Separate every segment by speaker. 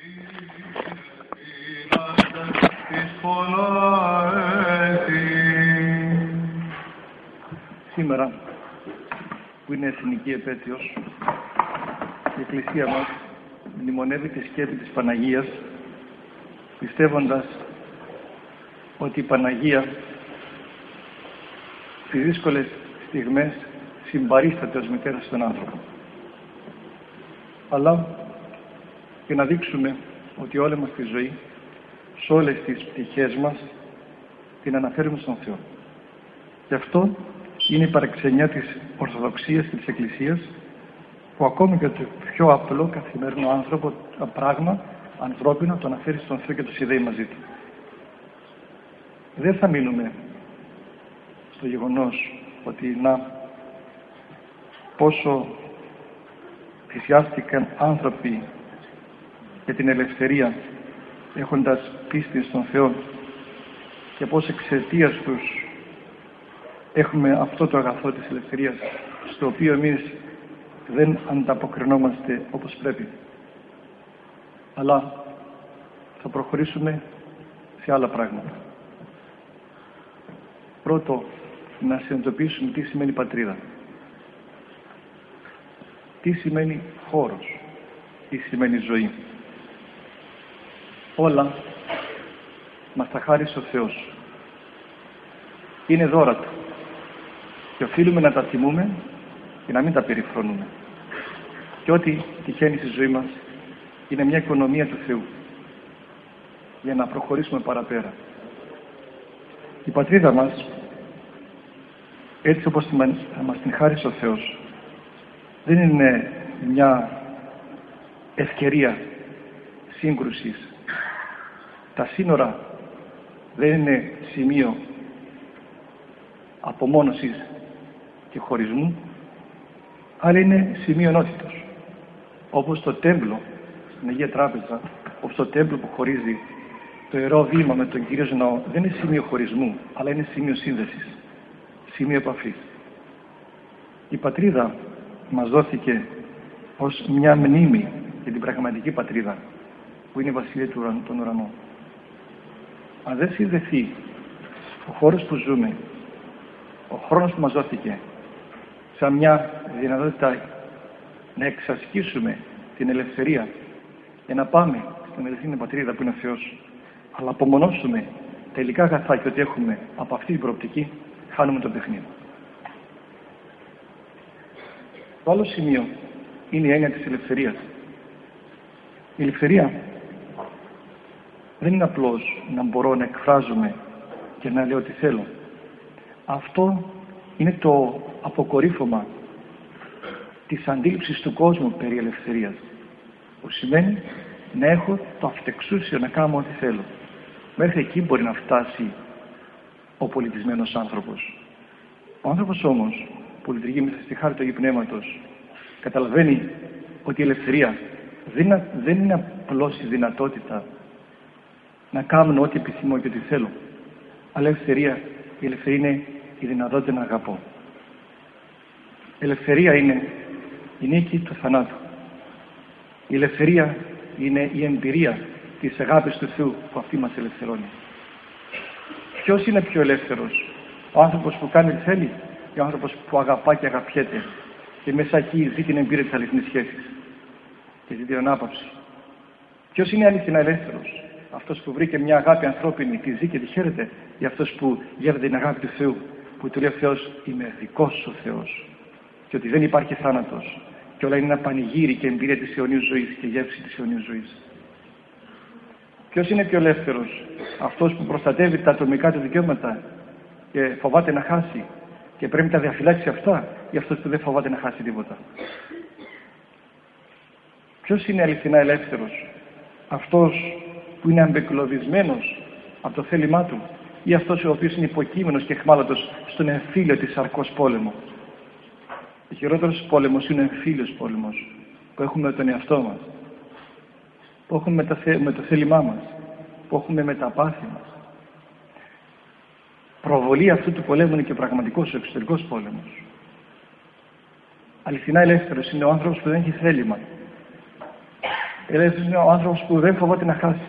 Speaker 1: Σήμερα, που είναι εθνική επέτειος, η Εκκλησία μας μνημονεύει τη σκέπη της Παναγίας, πιστεύοντας ότι η Παναγία στις δύσκολες στιγμές συμπαρίσταται ως μητέρα στον άνθρωπο. Αλλά και να δείξουμε ότι όλη μας τη ζωή, σε όλες τις πτυχές μας, την αναφέρουμε στον Θεό. Γι' αυτό είναι η παραξενιά της Ορθοδοξίας και της Εκκλησίας, που ακόμη και το πιο απλό καθημερινό άνθρωπο, πράγμα ανθρώπινο, το αναφέρει στον Θεό και το συνδέει μαζί του. Δεν θα μείνουμε στο γεγονός ότι πόσο θυσιάστηκαν άνθρωποι για την ελευθερία, έχοντας πίστη στον Θεό, και πώς εξαιτίας τους έχουμε αυτό το αγαθό της ελευθερίας, στο οποίο εμείς δεν ανταποκρινόμαστε όπως πρέπει. Αλλά θα προχωρήσουμε σε άλλα πράγματα. Πρώτο, να συνειδητοποιήσουμε τι σημαίνει πατρίδα. Τι σημαίνει χώρος. Τι σημαίνει ζωή. Όλα μας τα χάρισε ο Θεός. Είναι δώρα Του. Και οφείλουμε να τα τιμούμε και να μην τα περιφρονούμε. Και ό,τι τυχαίνει στη ζωή μας είναι μια οικονομία του Θεού, για να προχωρήσουμε παραπέρα. Η πατρίδα μας, έτσι όπως μας την χάρισε ο Θεός, δεν είναι μια ευκαιρία σύγκρουσης. Τα σύνορα δεν είναι σημείο απομόνωσης και χωρισμού, αλλά είναι σημείο ενότητος. Όπως το τέμπλο στην Αγία Τράπεζα, όπως το τέμπλο που χωρίζει το Ιερό Βήμα με τον Κυρίως Ναό, δεν είναι σημείο χωρισμού, αλλά είναι σημείο σύνδεσης, σημείο επαφής. Η πατρίδα μας δόθηκε ως μια μνήμη για την πραγματική πατρίδα, που είναι η Βασιλεία των Ουρανών. Αν δεν συνδεθεί ο χώρος που ζούμε, ο χρόνος που μας δόθηκε, σαν μια δυνατότητα να εξασκήσουμε την ελευθερία και να πάμε στην ελευθερία πατρίδα που είναι ο Θεός, αλλά απομονώσουμε τα υλικά αγαθά και ότι έχουμε από αυτή την προοπτική, χάνουμε το παιχνίδι. Το άλλο σημείο είναι η έννοια της ελευθερίας. Η ελευθερία δεν είναι απλώς να μπορώ να εκφράζομαι και να λέω τι θέλω. Αυτό είναι το αποκορύφωμα της αντίληψης του κόσμου περί ελευθερίας, που σημαίνει να έχω το αυτεξούσιο να κάνω ό,τι θέλω. Μέχρι εκεί μπορεί να φτάσει ο πολιτισμένος άνθρωπος. Ο άνθρωπος όμως που λειτουργεί μέσα στη χάρη του Αγίου Πνεύματος καταλαβαίνει ότι η ελευθερία δεν είναι απλώς η δυνατότητα να κάνω ό,τι επιθυμώ και ό,τι θέλω, αλλά η ελευθερία είναι η δυνατότητα να αγαπώ. Η ελευθερία είναι η νίκη του θανάτου. Η ελευθερία είναι η εμπειρία της αγάπης του Θεού που αυτή μας ελευθερώνει. Ποιος είναι πιο ελεύθερος? Ο άνθρωπος που κάνει τι θέλει ή ο άνθρωπος που αγαπά και αγαπιέται και μέσα εκεί ζει την εμπειρία της αληθινής σχέσης και ζει την ανάπαυση? Ποιος είναι αληθινά ελεύθερος? Αυτός που βρήκε μια αγάπη ανθρώπινη, τη ζει και τη χαίρεται, ή αυτός που γεύεται την αγάπη του Θεού, που του λέει ο Θεός, είμαι δικός σου Θεός, και ότι δεν υπάρχει θάνατος και όλα είναι ένα πανηγύρι και εμπειρία της αιωνίου ζωής και γεύση της αιωνίου ζωής? Ποιος είναι πιο ελεύθερος? Αυτός που προστατεύει τα ατομικά του δικαιώματα και φοβάται να χάσει και πρέπει να τα διαφυλάξει αυτά, ή αυτός που δεν φοβάται να χάσει τίποτα? Ποιος είναι αληθινά ελεύθερος? Αυτός που είναι αμπεκλωβισμένος από το θέλημά του, ή αυτός ο οποίος είναι υποκείμενος και εχμάλωτος στον εμφύλιο της σαρκός πόλεμο? Ο χειρότερος πόλεμος είναι ο εμφύλιος πόλεμος που έχουμε με τον εαυτό μας, που έχουμε με το θέλημά μας, που έχουμε με τα πάθη μας. Προβολή αυτού του πολέμου είναι και ο πραγματικός, ο εξωτερικός πόλεμος. Αληθινά ελεύθερος είναι ο άνθρωπος που δεν έχει θέλημα. Ελεύθερος είναι ο άνθρωπος που δεν φοβάται να χάσει.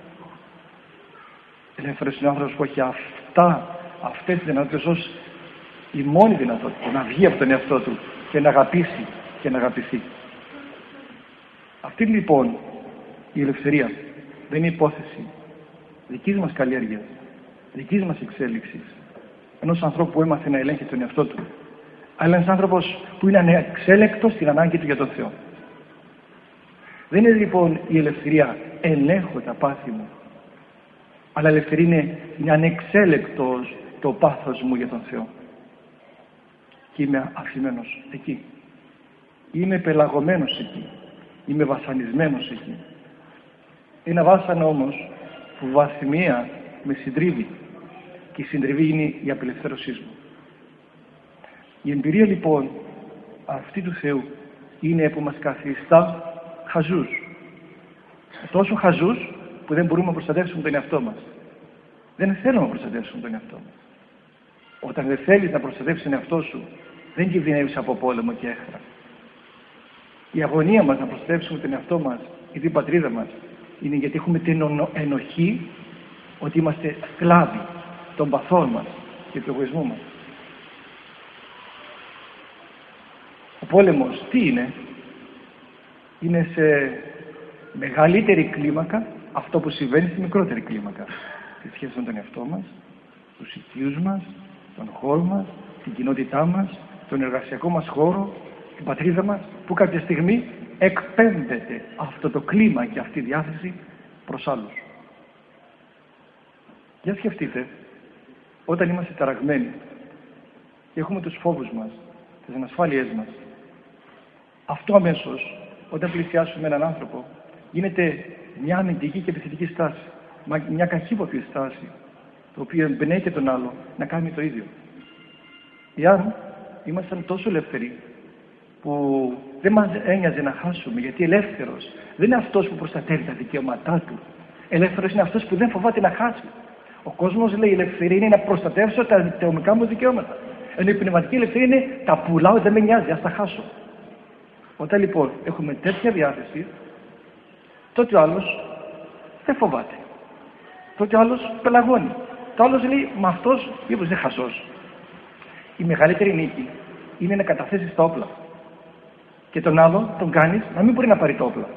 Speaker 1: Ελεύθερος είναι ο άνθρωπος που έχει αυτές τις δυνατότητες ως η μόνη δυνατότητα να βγει από τον εαυτό του και να αγαπήσει και να αγαπηθεί. Αυτή λοιπόν η ελευθερία δεν είναι υπόθεση δικής μας καλλιέργειας, δικής μας εξέλιξης, ενός ανθρώπου που έμαθε να ελέγχει τον εαυτό του, αλλά ένας άνθρωπος που είναι ανεξέλεκτος στην ανάγκη του για τον Θεό. Δεν είναι λοιπόν η ελευθερία ελέγχω τα πάθη μου, αλλά η ελευθερία είναι ανεξέλεκτος το πάθος μου για τον Θεό. Και είμαι αφημένος εκεί. Είμαι πελαγωμένος εκεί. Είμαι βασανισμένος εκεί. Ένα βάσανο όμως που βαθμία με συντρίβει. Και η συντριβή είναι η απελευθέρωσή μου. Η εμπειρία λοιπόν αυτή του Θεού είναι που μας καθιστά χαζούς. Τόσο χαζούς που δεν μπορούμε να προστατεύσουμε τον εαυτό μας. Δεν θέλουμε να προστατεύσουμε τον εαυτό μας. Όταν δεν θέλεις να προστατεύσεις τον εαυτό σου, δεν κινδυνεύεις από πόλεμο και έχθρα. Η αγωνία μας να προστατεύσουμε τον εαυτό μας ή την πατρίδα μας είναι γιατί έχουμε την ενοχή ότι είμαστε σκλάβοι των παθών μας και του εγωισμού μας. Ο πόλεμος τι είναι? Είναι σε μεγαλύτερη κλίμακα αυτό που συμβαίνει στη μικρότερη κλίμακα. Τη σχέση με τον εαυτό μας, τους οικείους μας, τον χώρο μας, την κοινότητά μας, τον εργασιακό μας χώρο, την πατρίδα μας, που κάποια στιγμή εκπέμπεται αυτό το κλίμα και αυτή η διάθεση προς άλλους. Για σκεφτείτε, όταν είμαστε ταραγμένοι και έχουμε τους φόβους μας, τις ανασφάλειές μας, αυτό αμέσως, όταν πλησιάσουμε έναν άνθρωπο, γίνεται μια αμυντική και επιθετική στάση, μια καχύποπτη στάση, το οποίο εμπνέει και τον άλλο να κάνει το ίδιο. Εάν ήμασταν τόσο ελεύθεροι που δεν μας ένοιαζε να χάσουμε, γιατί ελεύθερος δεν είναι αυτός που προστατεύει τα δικαιώματά του. Ελεύθερος είναι αυτός που δεν φοβάται να χάσει. Ο κόσμος λέει η ελευθερία είναι να προστατεύσω τα δικαιωματικά μου δικαιώματα. Ενώ η πνευματική ελευθερία είναι τα πουλάω, δεν με νοιάζει, ας τα χάσω. Όταν λοιπόν έχουμε τέτοια διάθεση, τότε ο άλλος δεν φοβάται. Τότε ο άλλος πελαγώνει. Το άλλος λέει, μα αυτός μήπως δεν χασός. Η μεγαλύτερη νίκη είναι να καταθέσεις τα όπλα. Και τον άλλον τον κάνεις να μην μπορεί να πάρει τα όπλα.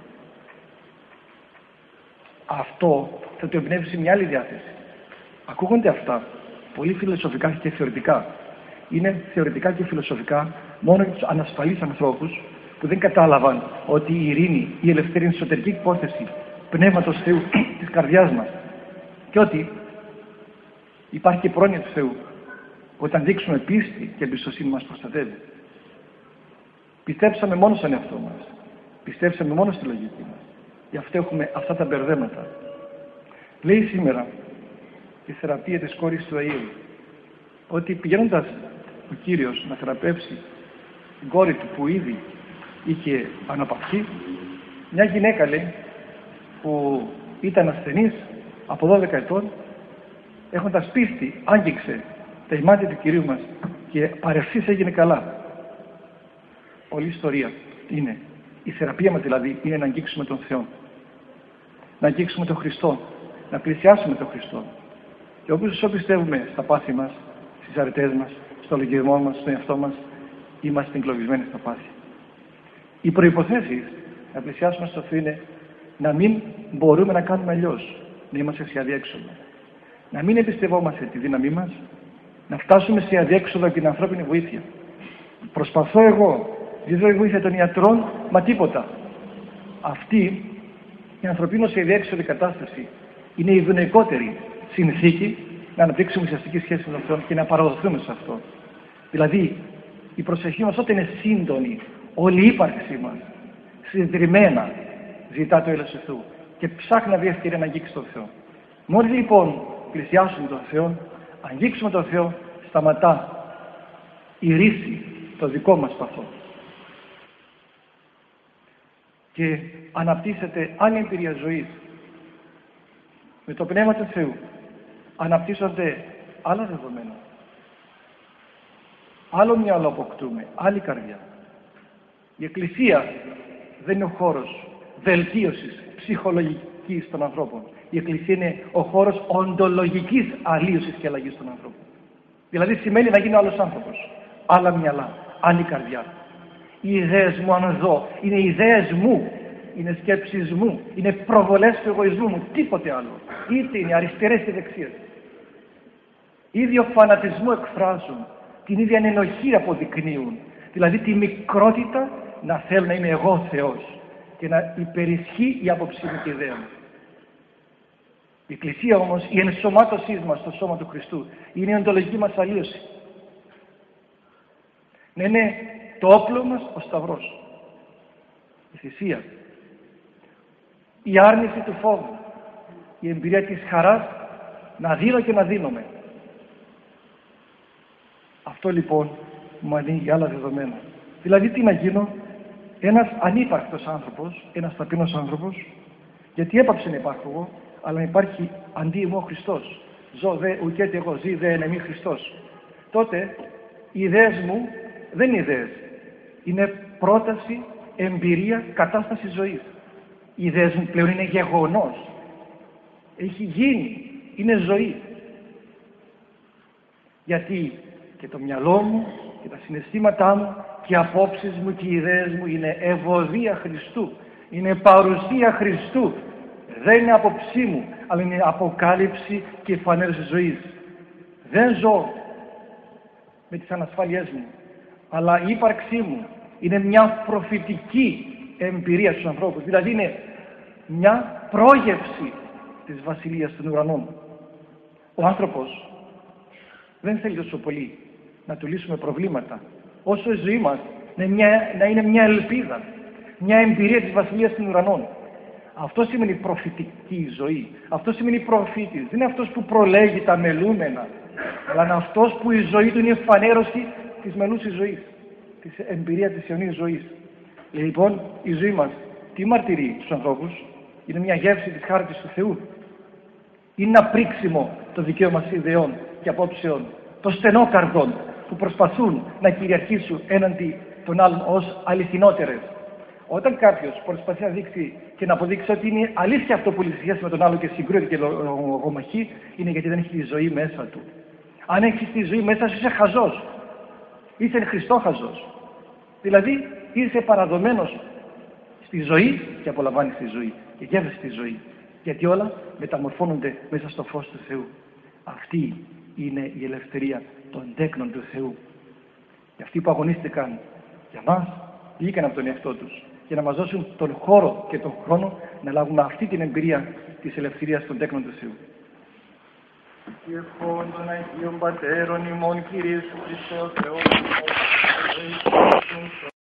Speaker 1: Αυτό θα το εμπνεύσει μια άλλη διάθεση. Ακούγονται αυτά πολύ φιλοσοφικά και θεωρητικά. Είναι θεωρητικά και φιλοσοφικά μόνο για τους ανασφαλείς ανθρώπους που δεν κατάλαβαν ότι η ειρήνη, η ελευθερία είναι εσωτερική υπόθεση πνεύματος Θεού της καρδιάς μας. Και ότι υπάρχει και πρόνοια του Θεού. Όταν δείξουμε πίστη και εμπιστοσύνη μας προστατεύει. Πιστέψαμε μόνο στον εαυτό μας. Πιστέψαμε μόνο στη λογική μας. Γι' αυτό έχουμε αυτά τα μπερδέματα. Λέει σήμερα η θεραπεία της κόρης του Αΐου ότι πηγαίνοντας ο Κύριος να θεραπεύσει την κόρη του που ήδη είχε αναπαυθεί, μια γυναίκα λέει που ήταν ασθενής από 12 ετών, έχοντας πίστη άγγιξε τα ημάτια του Κυρίου μας και παρευθύς έγινε καλά. Όλη η ιστορία είναι, η θεραπεία μας δηλαδή είναι να αγγίξουμε τον Θεό, να αγγίξουμε τον Χριστό, να πλησιάσουμε τον Χριστό. Και όπως πιστεύουμε στα πάθη μας, στις αρετές μας, στο λογισμό μας, στον εαυτό μας, είμαστε εγκλωβισμένοι στα πάθη. Οι προϋποθέσεις να πλησιάσουμε στο Θεό είναι να μην μπορούμε να κάνουμε αλλιώς, να είμαστε σε αδιέξοδο. Να μην εμπιστευόμαστε τη δύναμή μας, να φτάσουμε σε αδιέξοδο από την ανθρώπινη βοήθεια. Προσπαθώ εγώ, ζητώ η βοήθεια των ιατρών, μα τίποτα. Αυτή η ανθρωπίνως σε αδιέξοδη κατάσταση είναι η ευνοϊκότερη συνθήκη να αναπτύξουμε ουσιαστική σχέση με τον Θεό και να παραδοθούμε σε αυτό. Δηλαδή, η προσευχή μας όταν είναι σύντονη, όλη η ύπαρξή μας, συντριμμένα, ζητά το έλεος του Θεού και ψάχνει να βρει ευκαιρία να αγγίξει τον Θεό. Μόλις λοιπόν πλησιάσουμε τον Θεό, αγγίξουμε τον Θεό, σταματά η ρίση το δικό μας παθό. Και αναπτύσσεται άλλη εμπειρία ζωής. Με το Πνεύμα του Θεού αναπτύσσονται άλλα δεδομένα. Άλλο μυαλό αποκτούμε, άλλη καρδιά. Η Εκκλησία δεν είναι ο χώρος βελτίωσης ψυχολογικής των ανθρώπων. Η Εκκλησία είναι ο χώρος οντολογικής αλλίωσης και αλλαγής των ανθρώπων. Δηλαδή σημαίνει να γίνει άλλος άνθρωπος, άλλα μυαλά, άλλη καρδιά. Οι ιδέες μου, αν δω, είναι ιδέες μου, είναι σκέψεις μου, είναι προβολές του εγωισμού μου, τίποτε άλλο. Είτε είναι αριστερές είτε δεξιές. Ίδιο φανατισμό εκφράζουν, την ίδια ενοχή αποδεικνύουν. Δηλαδή τη μικρότητα να θέλω να είμαι εγώ Θεός και να υπερισχύει η άποψή μου και η ιδέα μου. Η Εκκλησία όμως, η ενσωμάτωσή μας στο σώμα του Χριστού, είναι η οντολογική μας αλλίωση. Να είναι το όπλο μας ο Σταυρός, η θυσία, η άρνηση του φόβου, η εμπειρία της χαράς, να δίνω και να δίνομαι. Αυτό λοιπόν μου ανοίγει άλλα δεδομένα. Δηλαδή τι να γίνω, ένας ανύπαρκτος άνθρωπος, ένας ταπεινός άνθρωπος, γιατί έπαψε να υπάρχω εγώ, αλλά υπάρχει αντί μου ο Χριστός. Ζω δε ουκέτι εγώ, ζει δε εν εμεί Χριστός. Τότε οι ιδέες μου δεν είναι ιδέες. Είναι πρόταση, εμπειρία, κατάσταση ζωής. Οι ιδέες μου πλέον είναι γεγονός. Έχει γίνει. Είναι ζωή. Γιατί και το μυαλό μου και τα συναισθήματά μου και οι απόψεις μου και οι ιδέες μου είναι ευωδία Χριστού. Είναι παρουσία Χριστού. Δεν είναι άποψή μου, αλλά είναι αποκάλυψη και φανέρωση ζωής. Δεν ζω με τις ανασφάλειές μου, αλλά η ύπαρξή μου είναι μια προφητική εμπειρία στους ανθρώπους. Δηλαδή είναι μια πρόγευση της Βασιλείας των Ουρανών. Ο άνθρωπος δεν θέλει τόσο πολύ να του λύσουμε προβλήματα, όσο η ζωή μας να είναι μια ελπίδα, μια εμπειρία της Βασιλείας των Ουρανών. Αυτό σημαίνει προφητική ζωή. Αυτό σημαίνει προφήτης. Δεν είναι αυτός που προλέγει τα μελούμενα, αλλά είναι αυτός που η ζωή του είναι η φανέρωση της μελούσης ζωής, της εμπειρίας της αιωνίας ζωής. Λοιπόν, η ζωή μας τι μαρτυρεί στους ανθρώπους? Είναι μια γεύση της χάριτης του Θεού. Είναι ένα πρίξιμο το δικαίωμα ιδεών και απόψεων, το στενό καρδών που προσπαθούν να κυριαρχήσουν έναντι των άλλων ως αληθινότερες. Όταν κάποιος προσπαθεί να δείξει και να αποδείξει ότι είναι αλήθεια αυτό που λυσιάζει με τον άλλο και συγκρούεται και λογομαχεί, είναι γιατί δεν έχει τη ζωή μέσα του. Αν έχεις τη ζωή μέσα σου, είσαι χαζός. Είσαι χριστόχαζος. Δηλαδή, είσαι παραδομένος στη ζωή και απολαμβάνεις τη ζωή και γεύεσαι τη ζωή. Γιατί όλα μεταμορφώνονται μέσα στο φως του Θεού. Αυτή είναι η ελευθερία των τέκνων του Θεού. Και αυτοί που αγωνίστηκαν για μας, βγήκαν από τον εαυτό τους για να μας δώσουν τον χώρο και τον χρόνο να λάβουμε αυτή την εμπειρία της ελευθερίας των τέκνων του Θεού. Και ευχών των Αγίων Πατέρων ημών Κυρίου Χριστέ ο Θεός